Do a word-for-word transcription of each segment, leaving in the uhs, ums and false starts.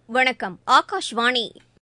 வணக்கம். ஆகாஷ்வாணி.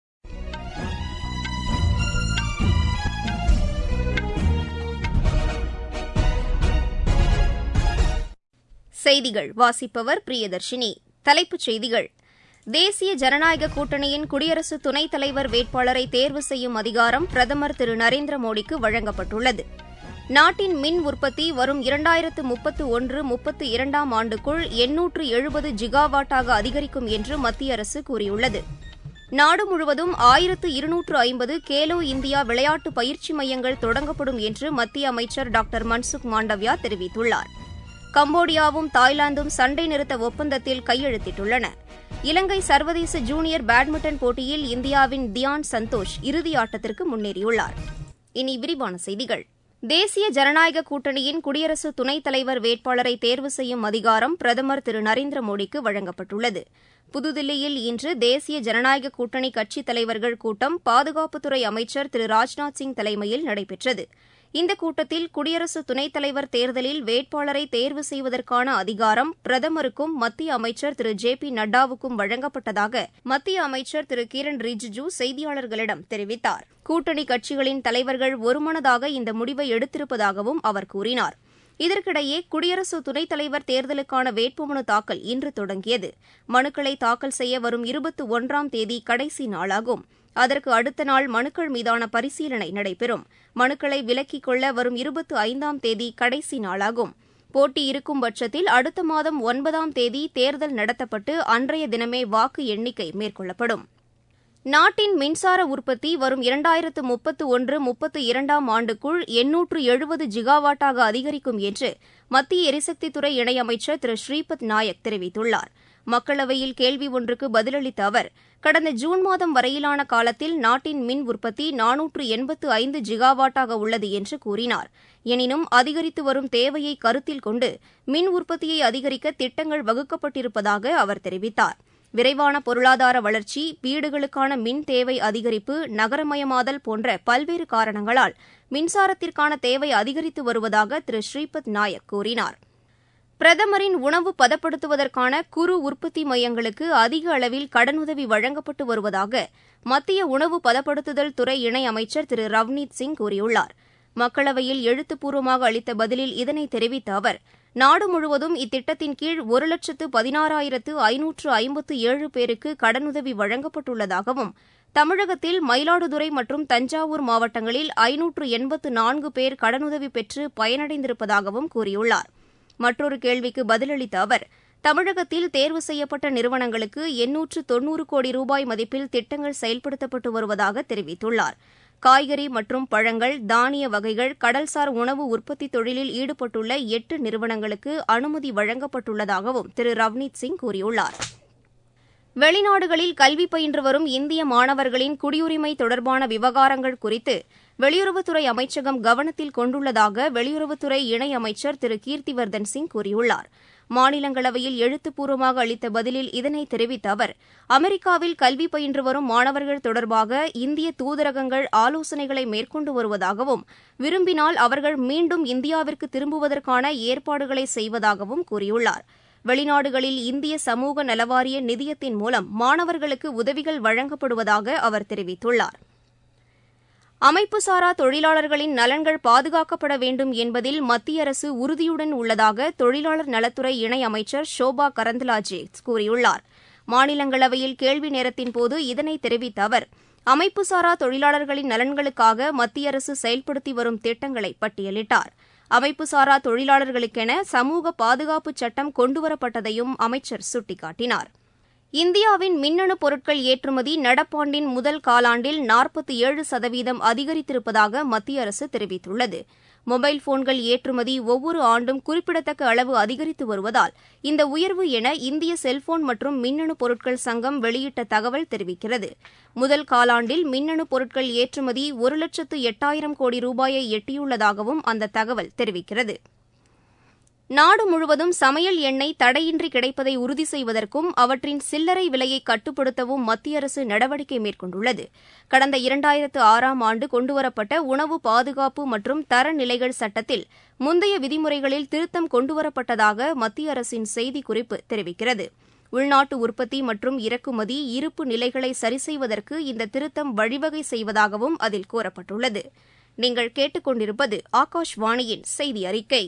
செய்திகள் வாசிப்பவர் பிரியதர்ஷினி. தலைப்புச் செய்திகள். தேசிய ஜனநாயக கூட்டணியின் குடியரசு துணைத் தலைவர் வேட்பாளரை தேர்வு செய்யும் அதிகாரம் பிரதமர் திரு நரேந்திர மோடிக்கு வழங்கப்பட்டுள்ளது. நாட்டின் மின் உற்பத்தி வரும் இரண்டாயிரத்து முப்பத்து ஒன்று முப்பத்து இரண்டாம் ஆண்டுக்குள் எண்ணூற்று எழுபது ஜிகாவாட்டாக அதிகரிக்கும் என்று மத்திய அரசு கூறியுள்ளது. நாடு முழுவதும் ஆயிரத்து இருநூற்று ஐம்பது கேலோ இந்தியா விளையாட்டு பயிற்சி மையங்கள் தொடங்கப்படும் என்று மத்திய அமைச்சர் டாக்டர் மன்சுக் மாண்டவியா தெரிவித்துள்ளார். கம்போடியாவும் தாய்லாந்தும் சண்டை நிறுத்த ஒப்பந்தத்தில் கையெழுத்திட்டுள்ளன. இலங்கை சர்வதேச ஜூனியர் பேட்மிண்டன் போட்டியில் இந்தியாவின் தியான் சந்தோஷ் இறுதி ஆட்டத்திற்கு முன்னேறியுள்ளார். இனி விரிவான செய்திகள். தேசிய ஜனநாயக கூட்டணியின் குடியரசு துணைத் தலைவர் வேட்பாளரை தேர்வு செய்யும் அதிகாரம் பிரதமர் திரு நரேந்திர மோடிக்கு வழங்கப்பட்டுள்ளது. புதுதில்லியில் இன்று தேசிய ஜனநாயக கூட்டணி கட்சித் தலைவர்கள் கூட்டம் பாதுகாப்புத்துறை அமைச்சர் திரு ராஜ்நாத் சிங் தலைமையில் நடைபெற்றது. இந்த கூட்டத்தில் குடியரசு துணைத் தலைவர் தேர்தலில் வேட்பாளரை தேர்வு செய்வதற்கான அதிகாரம் பிரதமருக்கும் மத்திய அமைச்சர் திரு ஜே பி நட்டாவுக்கும் வழங்கப்பட்டதாக மத்திய அமைச்சர் திரு கிரண் ரிஜிஜூ செய்தியாளர்களிடம் தெரிவித்தார். கூட்டணி கட்சிகளின் தலைவர்கள் ஒருமனதாக இந்த முடிவை எடுத்திருப்பதாகவும் அவர் கூறினார். இதற்கிடையே குடியரசு துணைத் தலைவர் தேர்தலுக்கான வேட்புமனு தாக்கல் இன்று தொடங்கியது. மனுக்களை தாக்கல் செய்ய வரும் இருபத்தி ஒன்றாம் தேதி கடைசி நாளாகும். அதற்கு அடுத்த நாள் மனுக்கள் மீதான பரிசீலனை நடைபெறும். மனுக்களை விலக்கிக் கொள்ள வரும் இருபத்தி ஐந்தாம் தேதி கடைசி நாளாகும். போட்டி இருக்கும் பட்சத்தில் அடுத்த மாதம் ஒன்பதாம் தேதி தேர்தல் நடத்தப்பட்டு அன்றைய தினமே வாக்கு எண்ணிக்கை மேற்கொள்ளப்படும். நாட்டின் மின்சார உற்பத்தி வரும் இரண்டாயிரத்து முப்பத்து ஒன்று முப்பத்து இரண்டாம் ஆண்டுக்குள் எண்ணூற்று எழுபது ஜிகாவாட்டாக அதிகரிக்கும் என்று மத்திய எரிசக்தித்துறை இணையமைச்சர் திரு ஸ்ரீபத் நாயக் தெரிவித்துள்ளார். மக்களவையில் கேள்வி ஒன்றுக்கு பதிலளித்த அவர், கடந்த ஜூன் மாதம் வரையிலான காலத்தில் நாட்டின் மின் உற்பத்தி நானூற்று எண்பத்து ஐந்து ஜிகாவாட்டாக உள்ளது என்று கூறினார். எனினும் அதிகரித்து வரும் தேவையை கருத்தில் கொண்டு மின் உற்பத்தியை அதிகரிக்க திட்டங்கள் வகுக்கப்பட்டிருப்பதாக அவர் தெரிவித்தார். விரைவான பொருளாதார வளர்ச்சி, வீடுகளுக்கான மின் தேவை அதிகரிப்பு, நகரமயமாதல் போன்ற பல்வேறு காரணங்களால் மின்சாரத்திற்கான தேவை அதிகரித்து வருவதாக திரு ஸ்ரீபத் நாயக் கூறினார். பிரதமரின் உணவு பதப்படுத்துவதற்கான குறு உற்பத்தி மையங்களுக்கு அதிக அளவில் கடனுதவி வழங்கப்பட்டு வருவதாக மத்திய உணவு பதப்படுத்துதல் துறை இணையமைச்சர் திரு ரவ்னீத் சிங் கூறியுள்ளார். மக்களவையில் எழுத்துப்பூர்வமாக அளித்த பதிலில் இதனை தெரிவித்த அவர், நாடு முழுவதும் இத்திட்டத்தின் கீழ் ஒரு லட்சத்து பதினாறாயிரத்து ஐநூற்று ஐம்பத்து ஏழு பேருக்கு கடனுதவி வழங்கப்பட்டுள்ளதாகவும், தமிழகத்தில் மயிலாடுதுறை மற்றும் தஞ்சாவூர் மாவட்டங்களில் ஐநூற்று எண்பத்து நான்கு பேர் கடனுதவி பெற்று பயனடைந்திருப்பதாகவும் கூறியுள்ளார். மற்றொரு கேள்விக்கு பதிலளித்த அவர், தமிழகத்தில் தேர்வு செய்யப்பட்ட நிறுவனங்களுக்கு எண்ணூற்று தொன்னூறு கோடி ரூபாய் மதிப்பில் திட்டங்கள் செயல்படுத்தப்பட்டு வருவதாக தெரிவித்துள்ளார். காய்கறி மற்றும் பழங்கள், தானிய வகைகள், கடல்சார் உணவு உற்பத்தி தொழிலில் ஈடுபட்டுள்ள எட்டு நிறுவனங்களுக்கு அனுமதி வழங்கப்பட்டுள்ளதாகவும் திரு ரவ்னீத் சிங் கூறியுள்ளார். வெளிநாடுகளில் கல்வி பயின்று வரும் இந்திய மாணவர்களின் குடியுரிமை தொடர்பான விவகாரங்கள் குறித்து வெளியுறவுத்துறை அமைச்சகம் கவனத்தில் கொண்டுள்ளதாக வெளியுறவுத்துறை இணையமைச்சர் திரு கீர்த்திவர்தன் சிங் கூறியுள்ளார். மாநிலங்களவையில் எழுத்துப்பூர்வமாக அளித்த பதிலில் இதனை தெரிவித்த அவர், அமெரிக்காவில் கல்வி பயின்று வரும் மாணவர்கள் தொடர்பாக இந்திய தூதரகங்கள் ஆலோசனைகளை மேற்கொண்டு வருவதாகவும், விரும்பினால் அவர்கள் மீண்டும் இந்தியாவிற்கு திரும்புவதற்கான ஏற்பாடுகளை செய்வதாகவும் கூறியுள்ளார். வெளிநாடுகளில் இந்திய சமூக நலவாரிய நிதியத்தின் மூலம் மாணவர்களுக்கு உதவிகள் வழங்கப்படுவதாக அவர் தெரிவித்துள்ளார். அமைப்புசாரா தொழிலாளர்களின் நலன்கள் பாதுகாக்கப்பட வேண்டும் என்பதில் மத்திய அரசு உறுதியுடன் உள்ளதாக தொழிலாளர் நலத்துறை இணையமைச்சர் ஷோபா கரந்தலாஜே கூறியுள்ளார். மாநிலங்களவையில் கேள்வி நேரத்தின்போது இதனை தெரிவித்த அவர், அமைப்புசாரா தொழிலாளர்களின் நலன்களுக்காக மத்திய அரசு செயல்படுத்தி வரும் திட்டங்களை பட்டியலிட்டார். அமைப்புசாரா தொழிலாளர்களுக்கென சமூக பாதுகாப்பு சட்டம் கொண்டுவரப்பட்டதையும் அமைச்சர் சுட்டிக்காட்டினார். இந்தியாவின் மின்னணு பொருட்கள் ஏற்றுமதி நடப்பாண்டின் முதல் காலாண்டில் நாற்பத்தி ஏழு சதவீதம் அதிகரித்திருப்பதாக மத்திய அரசு தெரிவித்துள்ளது. மொபைல் போன்கள் ஏற்றுமதி ஒவ்வொரு ஆண்டும் குறிப்பிடத்தக்க அளவு அதிகரித்து வருவதால் இந்த உயர்வு என இந்திய செல்போன் மற்றும் மின்னணு பொருட்கள் சங்கம் வெளியிட்ட தகவல் தெரிவிக்கிறது. முதல் காலாண்டில் மின்னணு பொருட்கள் ஏற்றுமதி ஒரு லட்சத்து எட்டாயிரம் கோடி ரூபாயை எட்டியுள்ளதாகவும் அந்த தகவல் தெரிவிக்கிறது. நாடு முழுவதும் சமையல் எண்ணெய் தடையின்றி கிடைப்பதை உறுதி செய்வதற்கும் அவற்றின் சில்லறை விலையை கட்டுப்படுத்தவும் மத்திய அரசு நடவடிக்கை மேற்கொண்டுள்ளது. கடந்த இரண்டாயிரத்து ஆறாம் ஆண்டு கொண்டுவரப்பட்ட உணவு பாதுகாப்பு மற்றும் தரநிலைகள் சட்டத்தில் முந்தைய விதிமுறைகளில் திருத்தம் கொண்டுவரப்பட்டதாக மத்திய அரசின் செய்திக்குறிப்பு தெரிவிக்கிறது. உள்நாட்டு உற்பத்தி மற்றும் இறக்குமதி இருப்பு நிலைகளை சரிசெய்வதற்கு இந்த திருத்தம் வழிவகை செய்வதாகவும் அதில் கூறப்பட்டுள்ளது. நீங்கள் கேட்டுக் கொண்டிருப்பது ஆகாஷ்வாணியின் செய்தி அறிக்கை.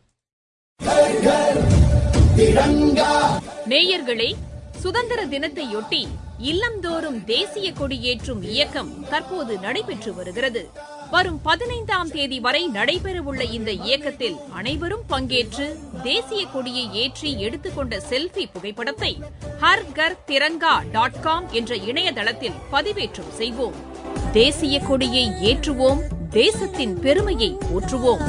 நேயர்களே, சுதந்திர தினத்தையொட்டி இல்லந்தோறும் தேசிய கொடியேற்றும் இயக்கம் தற்போது நடைபெற்று வருகிறது. வரும் பதினைந்தாம் தேதி வரை நடைபெறவுள்ள இந்த இயக்கத்தில் அனைவரும் பங்கேற்று தேசிய கொடியை ஏற்றி எடுத்துக்கொண்ட செல்ஃபி புகைப்படத்தை ஹர் கர் திரங்கா டாட் காம் என்ற இணையதளத்தில் பதிவேற்றம் செய்வோம். தேசிய கொடியை ஏற்றுவோம், தேசத்தின் பெருமையை போற்றுவோம்.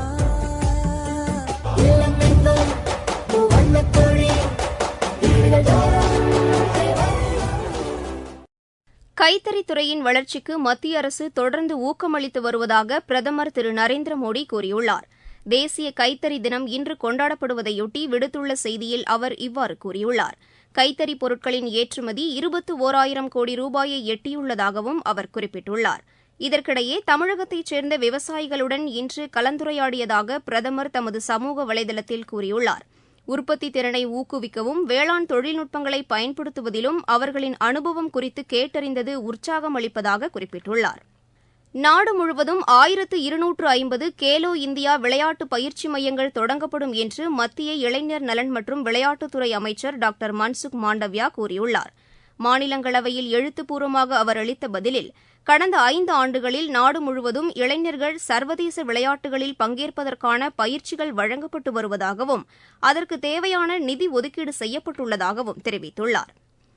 கைத்தறித்துறையின் வளர்ச்சிக்கு மத்திய அரசு தொடர்ந்து ஊக்கமளித்து வருவதாக பிரதமர் திரு நரேந்திர மோடி கூறியுள்ளார். தேசிய கைத்தறி தினம் இன்று கொண்டாடப்படுவதையொட்டி விடுத்துள்ள செய்தியில் அவர் இவ்வாறு கூறியுள்ளார். கைத்தறி பொருட்களின் ஏற்றுமதி இருபத்து ஓராயிரம் கோடி ரூபாயை எட்டியுள்ளதாகவும் அவர் குறிப்பிட்டுள்ளார். இதற்கிடையே தமிழகத்தைச் சேர்ந்த விவசாயிகளுடன் இன்று கலந்துரையாடியதாக பிரதமர் தமது சமூக வலைதளத்தில் கூறியுள்ளார். உற்பத்தி திறனை ஊக்குவிக்கவும் வேளாண் தொழில்நுட்பங்களை பயன்படுத்துவதிலும் அவர்களின் அனுபவம் குறித்து கேட்டறிந்தது உற்சாகம் அளிப்பதாக குறிப்பிட்டுள்ளார். நாடு முழுவதும் ஆயிரத்து இருநூற்று ஐம்பது கேலோ இந்தியா விளையாட்டு பயிற்சி மையங்கள் தொடங்கப்படும் என்று மத்திய இளைஞர் நலன் மற்றும் விளையாட்டுத்துறை அமைச்சர் டாக்டர் மன்சுக் மாண்டவ்யா கூறியுள்ளார். மாநிலங்களவையில் எழுத்துப்பூர்வமாக அவர் அளித்த பதிலில், கடந்த ஐந்து ஆண்டுகளில் நாடு முழுவதும் இளைஞர்கள் சர்வதேச விளையாட்டுகளில் பங்கேற்பதற்கான பயிற்சிகள் வழங்கப்பட்டு வருவதாகவும் அதற்கு தேவையான நிதி ஒதுக்கீடு செய்யப்பட்டுள்ளதாகவும் தெரிவித்துள்ளார்.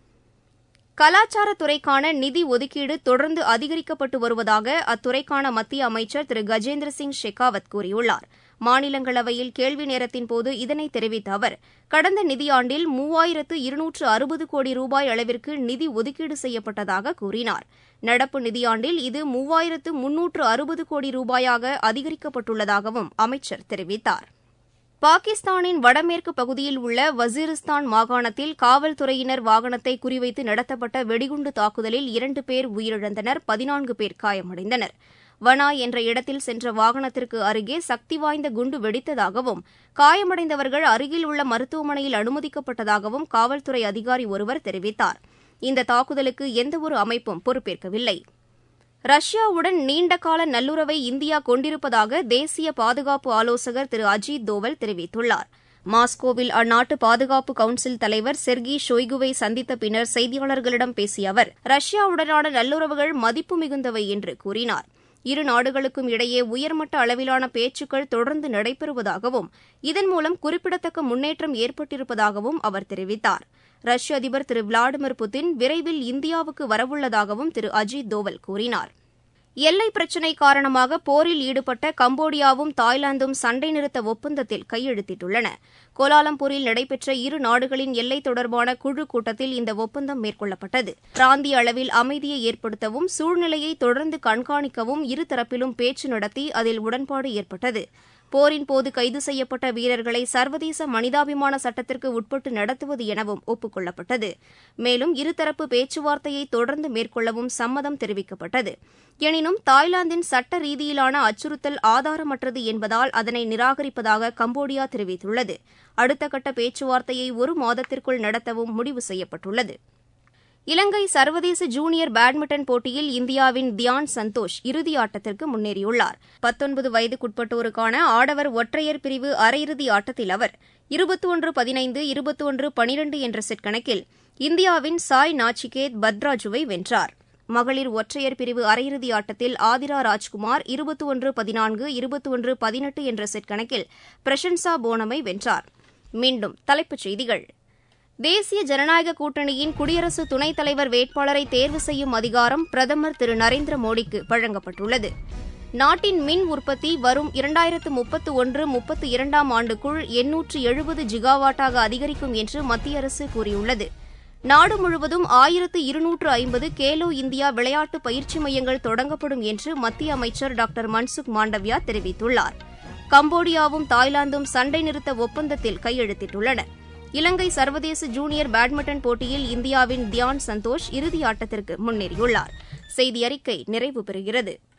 கலாச்சாரத்துறைக்கான நிதி ஒதுக்கீடு தொடர்ந்து அதிகரிக்கப்பட்டு வருவதாக அத்துறைக்கான மத்திய அமைச்சர் திரு கஜேந்திர சிங் ஷெகாவத் கூறியுள்ளார். மாநிலங்களவையில் கேள்வி நேரத்தின்போது இதனை தெரிவித்த அவர், கடந்த நிதியாண்டில் மூவாயிரத்து இருநூற்று அறுபது கோடி ரூபாய் அளவிற்கு நிதி ஒதுக்கீடு செய்யப்பட்டதாக கூறினார். நடப்பு நிதியாண்டில் இது மூவாயிரத்து முன்னூற்று அறுபது கோடி ரூபாயாக அதிகரிக்கப்பட்டுள்ளதாகவும் அமைச்சர் தெரிவித்தார். பாகிஸ்தானின் வடமேற்கு பகுதியில் உள்ள வசீரிஸ்தான் மாகாணத்தில் காவல்துறையினர் வாகனத்தை குறிவைத்து நடத்தப்பட்ட வெடிகுண்டு தாக்குதலில் இரண்டு பேர் உயிரிழந்தனர், பதினான்கு பேர் காயமடைந்தனர். வனாய் என்ற இடத்தில் சென்ற வாகனத்திற்கு அருகே சக்தி வாய்ந்த குண்டு வெடித்ததாகவும் காயமடைந்தவர்கள் அருகில் உள்ள மருத்துவமனையில் அனுமதிக்கப்பட்டதாகவும் காவல்துறை அதிகாரி ஒருவர் தெரிவித்தார். இந்த தாக்குதலுக்கு எந்தவொரு அமைப்பும் பொறுப்பேற்கவில்லை. ரஷ்யாவுடன் நீண்டகால நல்லுறவை இந்தியா கொண்டிருப்பதாக தேசிய பாதுகாப்பு ஆலோசகர் திரு அஜித் தோவல் தெரிவித்துள்ளார். மாஸ்கோவில் அந்நாட்டு பாதுகாப்பு கவுன்சில் தலைவர் செர்கி ஷொய்குவை சந்தித்த பின்னர் செய்தியாளர்களிடம் பேசிய அவர், ரஷ்யாவுடனான நல்லுறவுகள் மதிப்பு மிகுந்தவை என்று கூறினார். இரு நாடுகளுக்கும் இடையே உயர்மட்ட அளவிலான பேச்சுக்கள் தொடர்ந்து நடைபெறுவதாகவும் இதன் மூலம் குறிப்பிடத்தக்க முன்னேற்றம் ஏற்பட்டிருப்பதாகவும் அவர் தெரிவித்தார். ரஷ்ய அதிபர் திரு விளாடிமிர் புட்டின் விரைவில் இந்தியாவுக்கு வரவுள்ளதாகவும் திரு அஜித் தோவல் கூறினார். எல்லைப் பிரச்சினை காரணமாக போரில் ஈடுபட்ட கம்போடியாவும் தாய்லாந்தும் சண்டை நிறுத்த ஒப்பந்தத்தில் கையெழுத்திட்டுள்ளன. கோலாலம்பூரில் நடைபெற்ற இரு நாடுகளின் எல்லை தொடர்பான குழு கூட்டத்தில் இந்த ஒப்பந்தம் மேற்கொள்ளப்பட்டது. பிராந்திய அளவில் அமைதியை ஏற்படுத்தவும் சூழ்நிலையை தொடர்ந்து கண்காணிக்கவும் இருதரப்பிலும் பேச்சு நடத்தி அதில் உடன்பாடு ஏற்பட்டது. போரின் போது கைது செய்யப்பட்ட வீரர்களை சர்வதேச மனிதாபிமான சட்டத்திற்கு உட்பட்டு நடத்துவது எனவும் ஒப்புக் கொள்ளப்பட்டது. மேலும் இருதரப்பு பேச்சுவார்த்தையை தொடர்ந்து மேற்கொள்ளவும் சம்மதம் தெரிவிக்கப்பட்டது. எனினும் தாய்லாந்தின் சட்ட ரீதியிலான அச்சுறுத்தல் ஆதாரமற்றது என்பதால் அதனை நிராகரிப்பதாக கம்போடியா தெரிவித்துள்ளது. அடுத்த கட்ட பேச்சுவார்த்தையை ஒரு மாதத்திற்குள் நடத்தவும் முடிவு செய்யப்பட்டுள்ளது. இலங்கை சர்வதேச ஜூனியர் பேட்மிண்டன் போட்டியில் இந்தியாவின் தியான் சந்தோஷ் இறுதி ஆட்டத்திற்கு முன்னேறியுள்ளார். பத்தொன்பது வயதுக்குட்பட்டோருக்கான ஆடவர் ஒற்றையர் பிரிவு அரையிறுதி ஆட்டத்தில் அவர் இருபத்தி ஒன்று பதினைந்து இருபத்தி ஒன்று பனிரண்டு என்ற செட் கணக்கில் இந்தியாவின் சாய் நாச்சிகேத் பத்ராஜுவை வென்றார். மகளிர் ஒற்றையர் பிரிவு அரையிறுதி ஆட்டத்தில் ஆதிரா ராஜ்குமார் இருபத்தி ஒன்று பதினான்கு இருபத்தி ஒன்று பதினெட்டு என்ற செட் கணக்கில் பிரசன்சா போனமை வென்றார். மீண்டும் தலைப்புச் செய்திகள். தேசிய ஜனநாயக கூட்டணியின் குடியரசு துணைத் தலைவர் வேட்பாளரை தேர்வு செய்யும் அதிகாரம் பிரதமர் திரு நரேந்திர மோடிக்கு வழங்கப்பட்டுள்ளது. நாட்டின் மின் உற்பத்தி வரும் இரண்டாயிரத்து முப்பத்து ஒன்று முப்பத்து இரண்டாம் ஆண்டுக்குள் எண்ணூற்று எழுபது ஜிகாவாட்டாக அதிகரிக்கும் என்று மத்திய அரசு கூறியுள்ளது. நாடு முழுவதும் ஆயிரத்து இருநூற்று ஐம்பது கேலோ இந்தியா விளையாட்டு பயிற்சி மையங்கள் தொடங்கப்படும் என்று மத்திய அமைச்சர் டாக்டர் மன்சுக் மாண்டவ்யா தெரிவித்துள்ளார். கம்போடியாவும் தாய்லாந்தும் சண்டை நிறுத்த ஒப்பந்தத்தில் கையெழுத்திட்டுள்ளன. இலங்கை சர்வதேச ஜூனியர் பேட்மிண்டன் போட்டியில் இந்தியாவின் தியான் சந்தோஷ் இறுதி ஆட்டத்திற்கு முன்னேறியுள்ளார். செய்தி அறிக்கை நிறைவு பெறுகிறது.